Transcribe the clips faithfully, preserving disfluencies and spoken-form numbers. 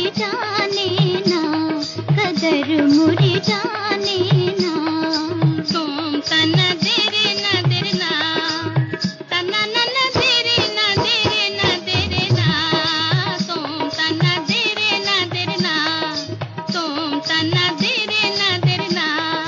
जाने ना, कदर मुरी जाने ना। तुम तन देरे न देरना, तना नन देरे न देरे न देरना। तुम तन देरे न देरना, तुम तन देरे न देरना।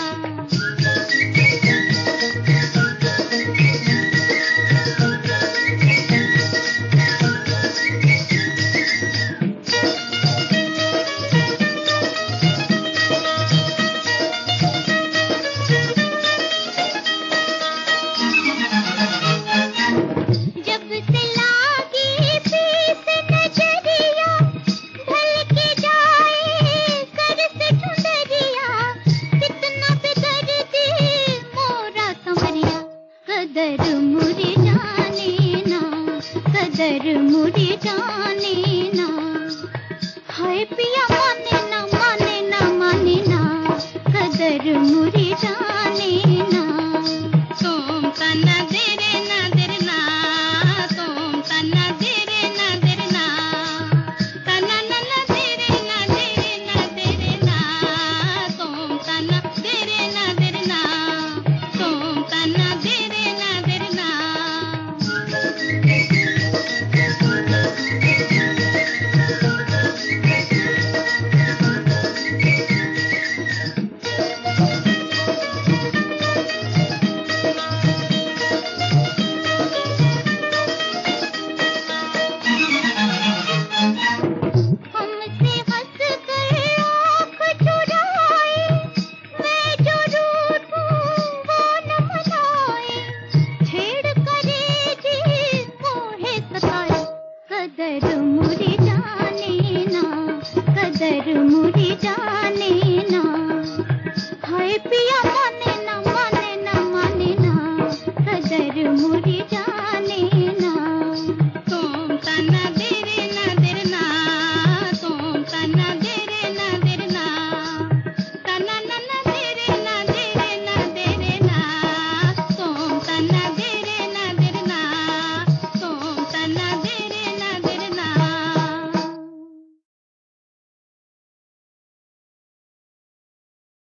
जब से लागी फीस नजरिया, ढल के जाए कर से ठुंडरिया। कितना बेदर्दी मोरा कमरिया, कदर मुरी जाने ना, कदर मुरी जाने ना। हाय पिया